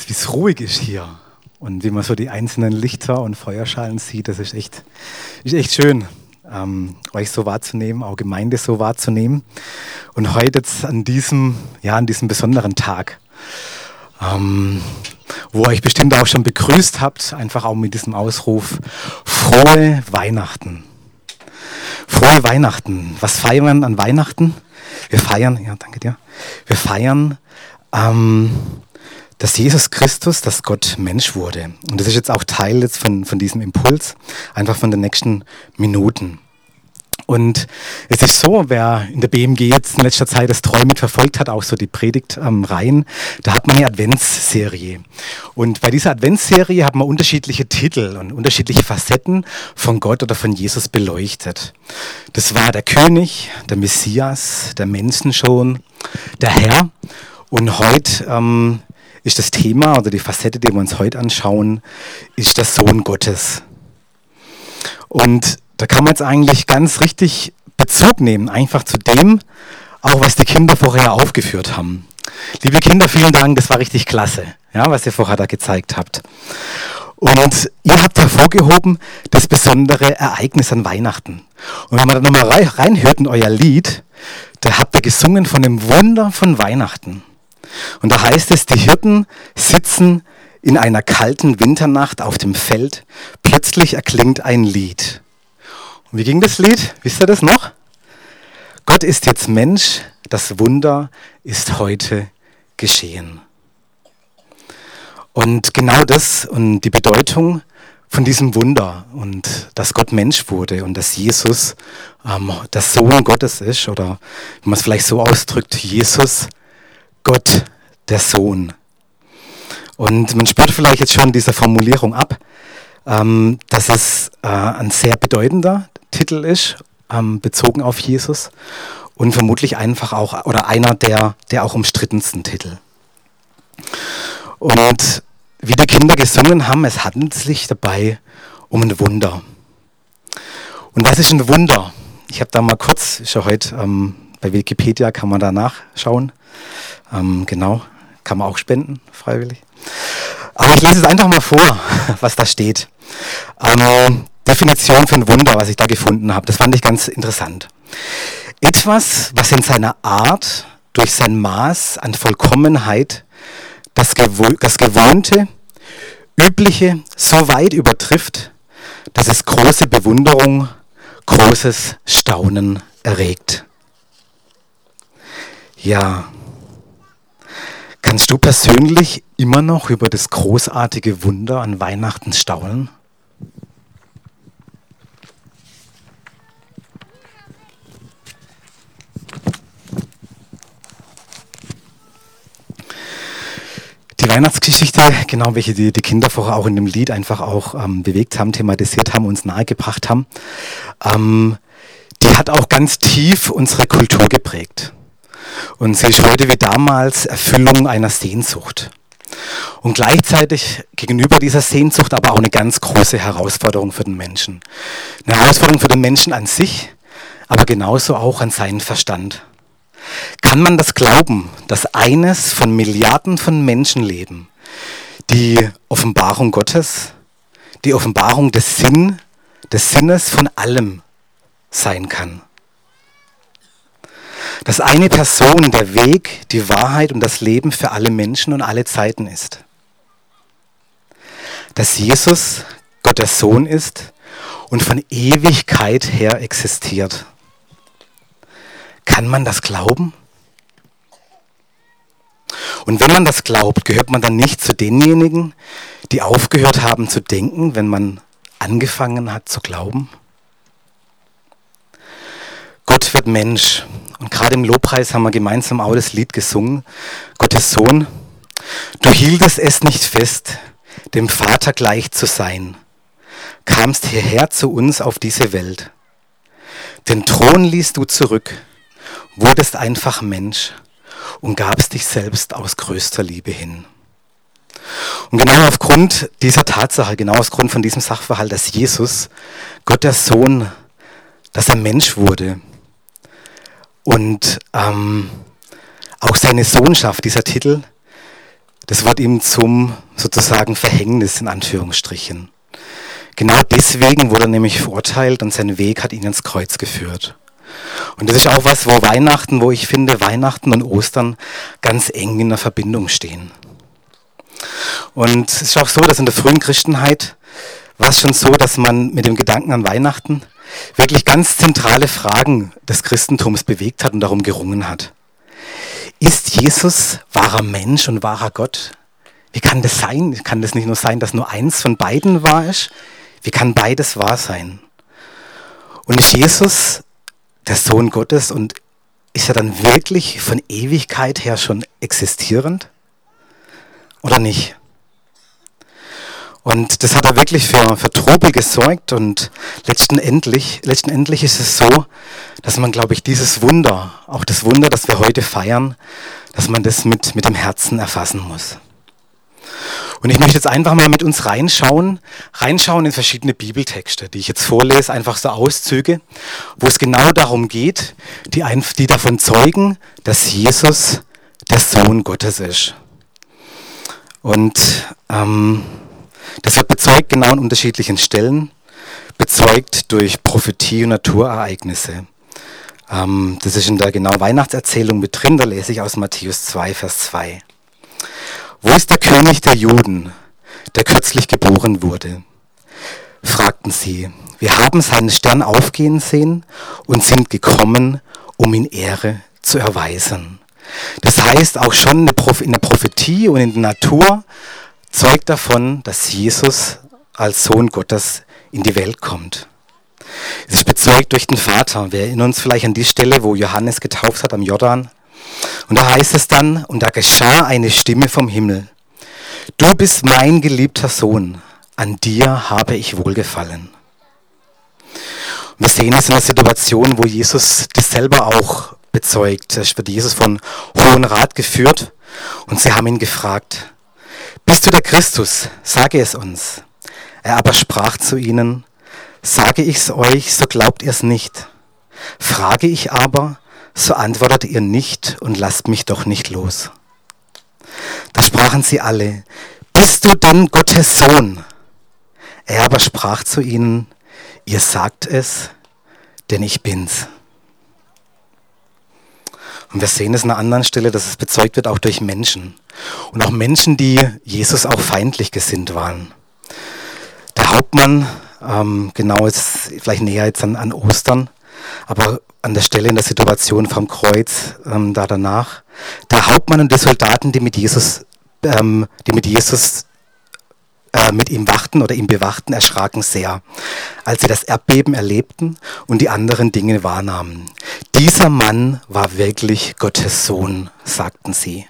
wie es ruhig ist hier und wie man so die einzelnen Lichter und Feuerschalen sieht, das ist echt schön, euch so wahrzunehmen, auch Gemeinde so wahrzunehmen. Und heute jetzt an diesem besonderen Tag, wo ihr euch bestimmt auch schon begrüßt habt, einfach auch mit diesem Ausruf, frohe Weihnachten. Frohe Weihnachten. Was feiern wir an Weihnachten? Wir feiern, dass Jesus Christus, dass Gott Mensch wurde. Und das ist jetzt auch Teil jetzt von diesem Impuls, einfach von den nächsten Minuten. Und es ist so, wer in der BMG jetzt in letzter Zeit das treu mitverfolgt hat, auch so die Predigtreihen, da hat man eine Adventsserie. Und bei dieser Adventsserie hat man unterschiedliche Titel und unterschiedliche Facetten von Gott oder von Jesus beleuchtet. Das war der König, der Messias, der Menschensohn, der Herr. Und heute ist das Thema oder die Facette, die wir uns heute anschauen, ist der Sohn Gottes. Und da kann man jetzt eigentlich ganz richtig Bezug nehmen, einfach zu dem, auch was die Kinder vorher aufgeführt haben. Liebe Kinder, vielen Dank, das war richtig klasse, ja, was ihr vorher da gezeigt habt. Und ihr habt hervorgehoben das besondere Ereignis an Weihnachten. Und wenn man da nochmal reinhört in euer Lied, da habt ihr gesungen von dem Wunder von Weihnachten. Und da heißt es, die Hirten sitzen in einer kalten Winternacht auf dem Feld, plötzlich erklingt ein Lied. Und wie ging das Lied? Wisst ihr das noch? Gott ist jetzt Mensch, das Wunder ist heute geschehen. Und genau das und die Bedeutung von diesem Wunder und dass Gott Mensch wurde und dass Jesus der Sohn Gottes ist, oder wenn man es vielleicht so ausdrückt, Jesus, Gott, der Sohn. Und man spürt vielleicht jetzt schon dieser Formulierung ab, dass es ein sehr bedeutender Titel ist, bezogen auf Jesus und vermutlich einfach auch, oder einer der auch umstrittensten Titel. Und wie die Kinder gesungen haben, es handelt sich dabei um ein Wunder. Und was ist ein Wunder? Ich habe da mal kurz, ist ja heute bei Wikipedia, kann man da nachschauen. Genau, kann man auch spenden, freiwillig. Aber ich lese es einfach mal vor, was da steht. Definition für ein Wunder, was ich da gefunden habe, das fand ich ganz interessant. Etwas, was in seiner Art, durch sein Maß an Vollkommenheit, das Gewohnte, Übliche so weit übertrifft, dass es große Bewunderung, großes Staunen erregt. Ja, kannst du persönlich immer noch über das großartige Wunder an Weihnachten staunen? Die Weihnachtsgeschichte, genau welche die Kinder vorher auch in dem Lied einfach auch bewegt haben, thematisiert haben, uns nahegebracht haben, die hat auch ganz tief unsere Kultur geprägt. Und sie ist heute wie damals Erfüllung einer Sehnsucht. Und gleichzeitig gegenüber dieser Sehnsucht aber auch eine ganz große Herausforderung für den Menschen. Eine Herausforderung für den Menschen an sich, aber genauso auch an seinen Verstand. Kann man das glauben, dass eines von Milliarden von Menschenleben die Offenbarung Gottes, die Offenbarung des Sinnes von allem sein kann? Dass eine Person der Weg, die Wahrheit und das Leben für alle Menschen und alle Zeiten ist. Dass Jesus Gott der Sohn ist und von Ewigkeit her existiert. Kann man das glauben? Und wenn man das glaubt, gehört man dann nicht zu denjenigen, die aufgehört haben zu denken, wenn man angefangen hat zu glauben? Gott wird Mensch. Und gerade im Lobpreis haben wir gemeinsam auch das Lied gesungen. Gottes Sohn, du hieltest es nicht fest, dem Vater gleich zu sein, kamst hierher zu uns auf diese Welt. Den Thron ließt du zurück, wurdest einfach Mensch und gabst dich selbst aus größter Liebe hin. Und genau aufgrund dieser Tatsache, genau aufgrund von diesem Sachverhalt, dass Jesus, Gott der Sohn, dass er Mensch wurde und auch seine Sohnschaft, dieser Titel, das wird ihm zum sozusagen Verhängnis in Anführungsstrichen. Genau deswegen wurde er nämlich verurteilt und sein Weg hat ihn ins Kreuz geführt. Und das ist auch was, wo ich finde, Weihnachten und Ostern ganz eng in der Verbindung stehen. Und es ist auch so, dass in der frühen Christenheit war es schon so, dass man mit dem Gedanken an Weihnachten wirklich ganz zentrale Fragen des Christentums bewegt hat und darum gerungen hat. Ist Jesus wahrer Mensch und wahrer Gott? Wie kann das sein? Kann das nicht nur sein, dass nur eins von beiden wahr ist? Wie kann beides wahr sein? Und ist Jesus der Sohn Gottes und ist er dann wirklich von Ewigkeit her schon existierend? Oder nicht? Und das hat er wirklich für Trubel gesorgt und letztendlich ist es so, dass man, glaube ich, dieses Wunder, auch das Wunder, das wir heute feiern, dass man das mit dem Herzen erfassen muss. Und ich möchte jetzt einfach mal mit uns reinschauen in verschiedene Bibeltexte, die ich jetzt vorlese, einfach so Auszüge, wo es genau darum geht, die davon zeugen, dass Jesus der Sohn Gottes ist. Und das wird bezeugt genau an unterschiedlichen Stellen, bezeugt durch Prophetie und Naturereignisse. Das ist in der genauen Weihnachtserzählung mit drin, da lese ich aus Matthäus 2, Vers 2. Wo ist der König der Juden, der kürzlich geboren wurde? Fragten sie. Wir haben seinen Stern aufgehen sehen und sind gekommen, um ihn Ehre zu erweisen. Das heißt, auch schon in der Prophetie und in der Natur zeugt davon, dass Jesus als Sohn Gottes in die Welt kommt. Es ist bezeugt durch den Vater. Wir erinnern uns vielleicht an die Stelle, wo Johannes getauft hat am Jordan. Und da heißt es dann, und da geschah eine Stimme vom Himmel. Du bist mein geliebter Sohn, an dir habe ich wohlgefallen. Und wir sehen es in der Situation, wo Jesus das selber auch bezeugt. Es wird Jesus von Hohen Rat geführt und sie haben ihn gefragt, bist du der Christus? Sage es uns. Er aber sprach zu ihnen, sage ich's euch, so glaubt ihr's nicht. Frage ich aber, so antwortet ihr nicht und lasst mich doch nicht los. Da sprachen sie alle, bist du denn Gottes Sohn? Er aber sprach zu ihnen, ihr sagt es, denn ich bin's. Und wir sehen es an einer anderen Stelle, dass es bezeugt wird auch durch Menschen. Und auch Menschen, die Jesus auch feindlich gesinnt waren. Der Hauptmann, genau ist vielleicht näher jetzt an Ostern, aber an der Stelle in der Situation vom Kreuz, da danach, der Hauptmann und die Soldaten, die mit ihm wachten oder ihn bewachten, erschraken sehr, als sie das Erdbeben erlebten und die anderen Dinge wahrnahmen. Dieser Mann war wirklich Gottes Sohn, sagten sie.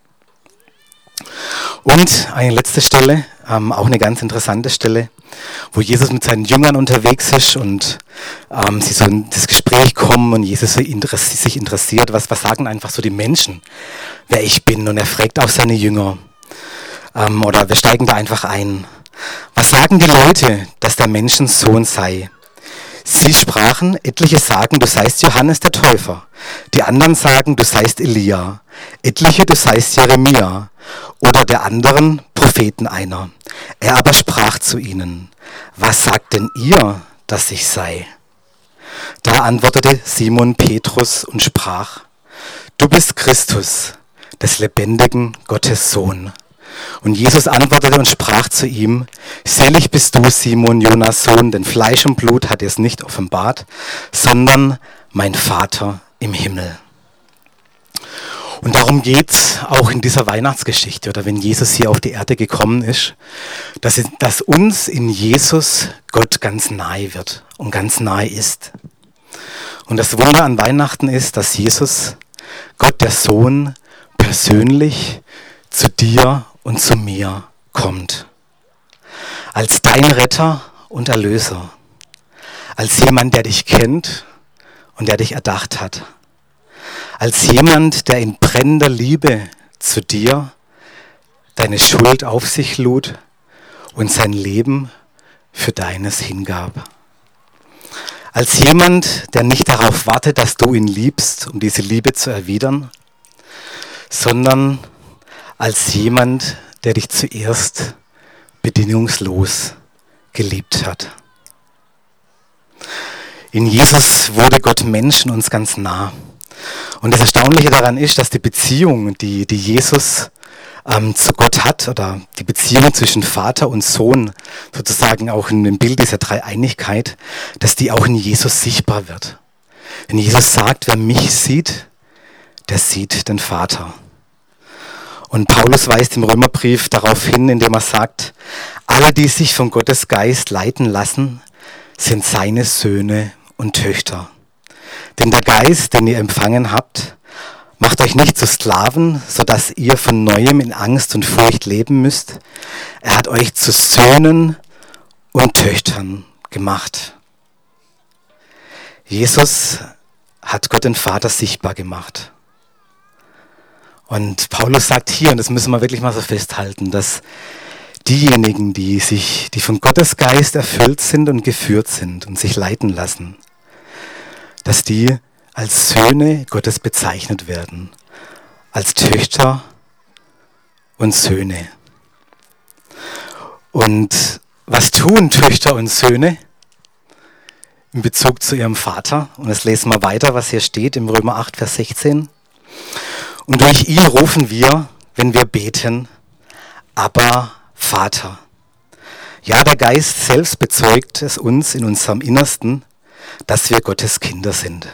Und eine letzte Stelle, auch eine ganz interessante Stelle, wo Jesus mit seinen Jüngern unterwegs ist und sie so in das Gespräch kommen und Jesus sich interessiert, was sagen einfach so die Menschen, wer ich bin. Und er fragt auch seine Jünger, oder wir steigen da einfach ein. Was sagen die Leute, dass der Menschensohn sei? Sie sprachen, etliche sagen, du seist Johannes der Täufer. Die anderen sagen, du seist Elia. Etliche, du seist Jeremia. Oder der anderen Propheten einer. Er aber sprach zu ihnen, was sagt denn ihr, dass ich sei? Da antwortete Simon Petrus und sprach, du bist Christus, des lebendigen Gottes Sohn. Und Jesus antwortete und sprach zu ihm, selig bist du, Simon, Jonas Sohn, denn Fleisch und Blut hat es nicht offenbart, sondern mein Vater im Himmel. Und darum geht es auch in dieser Weihnachtsgeschichte oder wenn Jesus hier auf die Erde gekommen ist, dass uns in Jesus Gott ganz nahe wird und ganz nahe ist. Und das Wunder an Weihnachten ist, dass Jesus, Gott der Sohn, persönlich zu dir und zu mir kommt. Als dein Retter und Erlöser. Als jemand, der dich kennt und der dich erdacht hat. Als jemand, der in brennender Liebe zu dir deine Schuld auf sich lud und sein Leben für deines hingab. Als jemand, der nicht darauf wartet, dass du ihn liebst, um diese Liebe zu erwidern, sondern als jemand, der dich zuerst bedingungslos geliebt hat. In Jesus wurde Gott Mensch und uns ganz nah. Und das Erstaunliche daran ist, dass die Beziehung, die Jesus zu Gott hat, oder die Beziehung zwischen Vater und Sohn, sozusagen auch in dem Bild dieser Dreieinigkeit, dass die auch in Jesus sichtbar wird. Wenn Jesus sagt, wer mich sieht, der sieht den Vater. Und Paulus weist im Römerbrief darauf hin, indem er sagt, alle, die sich von Gottes Geist leiten lassen, sind seine Söhne und Töchter. Denn der Geist, den ihr empfangen habt, macht euch nicht zu Sklaven, sodass ihr von Neuem in Angst und Furcht leben müsst. Er hat euch zu Söhnen und Töchtern gemacht. Jesus hat Gott den Vater sichtbar gemacht. Und Paulus sagt hier, und das müssen wir wirklich mal so festhalten, dass diejenigen, die von Gottes Geist erfüllt sind und geführt sind und sich leiten lassen, dass die als Söhne Gottes bezeichnet werden, als Töchter und Söhne. Und was tun Töchter und Söhne in Bezug zu ihrem Vater? Und das lesen wir weiter, was hier steht im Römer 8, Vers 16. Und durch ihn rufen wir, wenn wir beten, Abba, Vater. Ja, der Geist selbst bezeugt es uns in unserem Innersten, dass wir Gottes Kinder sind.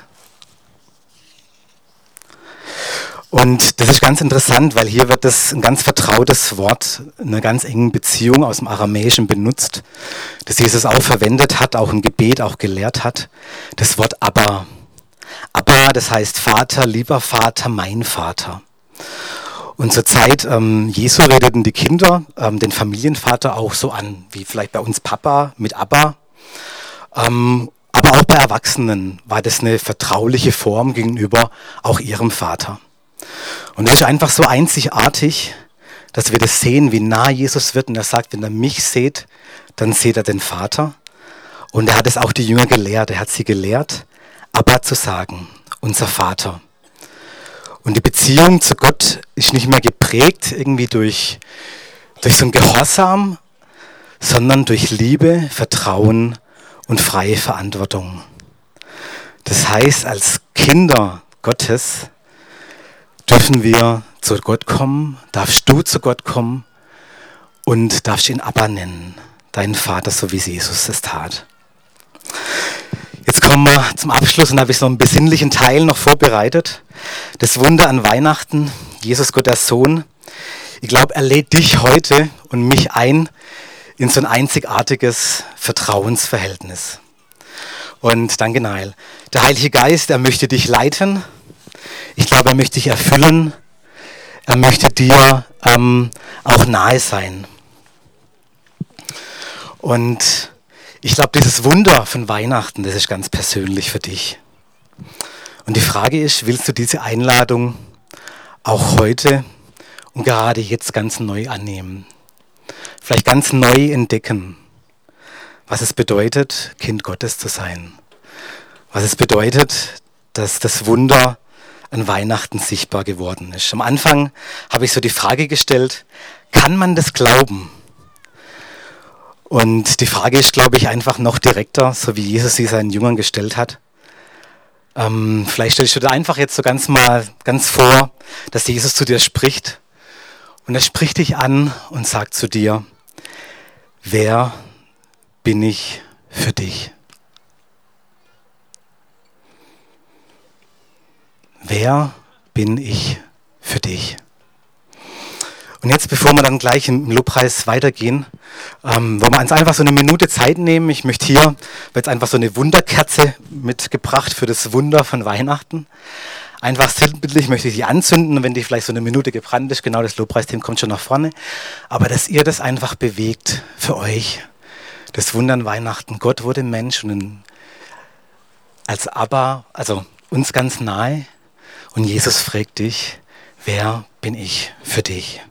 Und das ist ganz interessant, weil hier wird das ein ganz vertrautes Wort in einer ganz engen Beziehung aus dem Aramäischen benutzt, das Jesus auch verwendet hat, auch im Gebet, auch gelehrt hat. Das Wort Abba. Abba, das heißt Vater, lieber Vater, mein Vater. Und zur Zeit Jesu redeten die Kinder den Familienvater auch so an, wie vielleicht bei uns Papa mit Abba. Aber auch bei Erwachsenen war das eine vertrauliche Form gegenüber auch ihrem Vater. Und es ist einfach so einzigartig, dass wir das sehen, wie nah Jesus wird. Und er sagt, wenn ihr mich seht, dann seht ihr den Vater. Und er hat es auch die Jünger gelehrt. Er hat sie gelehrt, Abba zu sagen, unser Vater. Und die Beziehung zu Gott ist nicht mehr geprägt irgendwie durch so ein Gehorsam, sondern durch Liebe, Vertrauen und freie Verantwortung. Das heißt, als Kinder Gottes dürfen wir zu Gott kommen, darfst du zu Gott kommen und darfst ihn Abba nennen, deinen Vater, so wie Jesus es tat. Jetzt kommen wir zum Abschluss und da habe ich so einen besinnlichen Teil noch vorbereitet. Das Wunder an Weihnachten, Jesus Gott der Sohn. Ich glaube, er lädt dich heute und mich ein in so ein einzigartiges Vertrauensverhältnis. Und danke, Neil. Der Heilige Geist, er möchte dich leiten. Ich glaube, er möchte dich erfüllen. Er möchte dir auch nahe sein. Und ich glaube, dieses Wunder von Weihnachten, das ist ganz persönlich für dich. Und die Frage ist, willst du diese Einladung auch heute und gerade jetzt ganz neu annehmen? Vielleicht ganz neu entdecken, was es bedeutet, Kind Gottes zu sein. Was es bedeutet, dass das Wunder an Weihnachten sichtbar geworden ist. Am Anfang habe ich so die Frage gestellt, kann man das glauben? Und die Frage ist, glaube ich, einfach noch direkter, so wie Jesus sie seinen Jüngern gestellt hat. Vielleicht stellst du dir einfach jetzt so ganz vor, dass Jesus zu dir spricht. Und er spricht dich an und sagt zu dir, wer bin ich für dich? Wer bin ich für dich? Und jetzt, bevor wir dann gleich im Lobpreis weitergehen, wollen wir uns einfach so eine Minute Zeit nehmen. Ich möchte hier jetzt einfach so eine Wunderkerze mitgebracht für das Wunder von Weihnachten. Einfach sinnbildlich möchte ich die anzünden und wenn die vielleicht so eine Minute gebrannt ist, genau das Lobpreisteam kommt schon nach vorne. Aber dass ihr das einfach bewegt für euch, das Wunder an Weihnachten. Gott wurde Mensch und als Abba, also uns ganz nahe. Und Jesus fragt dich, wer bin ich für dich?